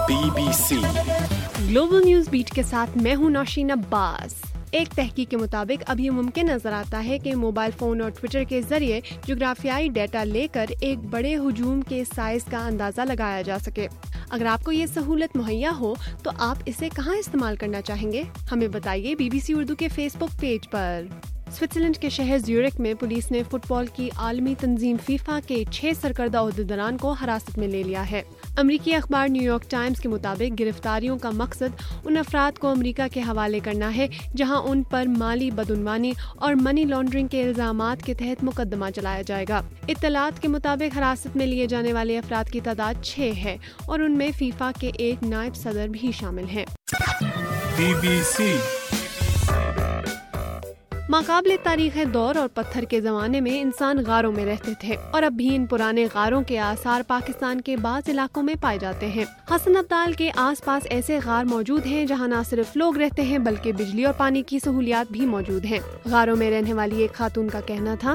BBC global news beat के साथ मैं हूं नौशीन अब्बास। एक तहकीक के मुताबिक अब ये मुमकिन नजर आता है कि मोबाइल फोन और ट्विटर के जरिए जोग्राफियाई डेटा लेकर एक बड़े हुजूम के साइज का अंदाजा लगाया जा सके। अगर आपको ये सहूलत मुहैया हो तो आप इसे कहाँ इस्तेमाल करना चाहेंगे? हमें बताइए BBC उर्दू के फेसबुक पेज पर। स्विट्जरलैंड के शहर ज्यूरिख में पुलिस ने फुटबॉल की आलमी तंजीम फीफा के 6 सरकर्दा ओहदेदारान को हिरासत में ले लिया है। अमरीकी अखबार न्यूयॉर्क टाइम्स के मुताबिक गिरफ्तारियों का मकसद उन अफराद को अमरीका के हवाले करना है जहां उन पर माली बदउनवानी और मनी लॉन्ड्रिंग के इल्जामात के तहत मुकदमा चलाया जाएगा। इत्तलात के मुताबिक हिरासत में लिए जाने वाले अफराद की तादाद 6 है और उनमें फीफा के एक नायब सदर भी शामिल हैं। BBC माकाबिले तारीख दौर और पत्थर के ज़माने में इंसान गारों में रहते थे और अब भी इन पुराने गारों के आसार पाकिस्तान के बाज़ इलाकों में पाए जाते हैं। हसन अब्दाल के आसपास ऐसे गार मौजूद हैं जहां न सिर्फ लोग रहते हैं बल्कि बिजली और पानी की सहूलियात भी मौजूद हैं। गारों में रहने वाली एक खातून का कहना था,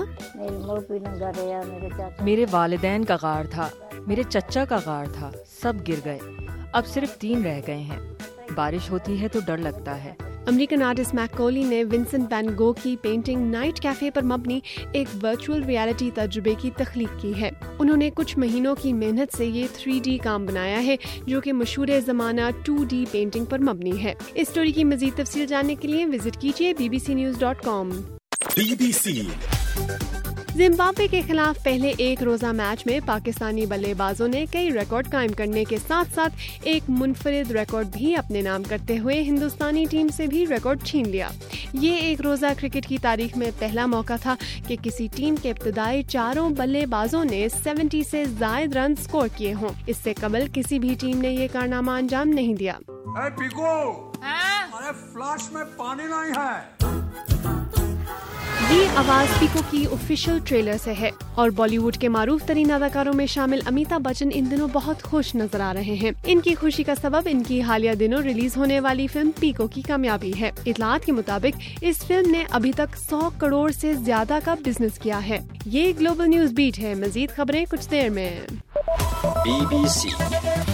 मेरे वालिदैन का गार था, मेरे चचा का गार था, सब गिर गए, अब सिर्फ 3 रह गए हैं। बारिश होती है तो डर लगता है। अमेरिकन आर्टिस्ट मैकॉली ने विंसेंट वैन गो की पेंटिंग नाइट कैफे पर मबनी एक वर्चुअल रियलिटी तजुर्बे की तख्लीक की है। उन्होंने कुछ महीनों की मेहनत से ये 3D काम बनाया है जो कि मशहूर ज़माना 2D पेंटिंग पर मबनी है। इस स्टोरी की मज़ीद तफसील जानने के लिए विजिट कीजिए bbcnews.com। BBC जिम्बाब्वे के खिलाफ पहले एक रोजा मैच में पाकिस्तानी बल्लेबाजों ने कई रिकॉर्ड कायम करने के साथ साथ एक मुनफरिद रिकॉर्ड भी अपने नाम करते हुए हिंदुस्तानी टीम से भी रिकॉर्ड छीन लिया। ये एक रोजा क्रिकेट की तारीख में पहला मौका था कि किसी टीम के इब्तदाई 4 बल्लेबाजों ने 70 से ज़ायद रन स्कोर किए हों। इससे कबल किसी भी टीम ने ये कारनामा अंजाम नहीं दिया। अरे फ्लैश में पानी नहीं है। ये आवाज पीको की ऑफिशियल ट्रेलर से है और बॉलीवुड के मारूफ तरीन अदाकारों में शामिल अमिताभ बच्चन इन दिनों बहुत खुश नजर आ रहे हैं। इनकी खुशी का सबब इनकी हालिया दिनों रिलीज होने वाली फिल्म पीको की कामयाबी है। इतलात के मुताबिक इस फिल्म ने अभी तक 100 करोड़ से ज्यादा का बिजनेस किया है। ये ग्लोबल न्यूज बीट है। मजीद खबरें कुछ देर में। BBC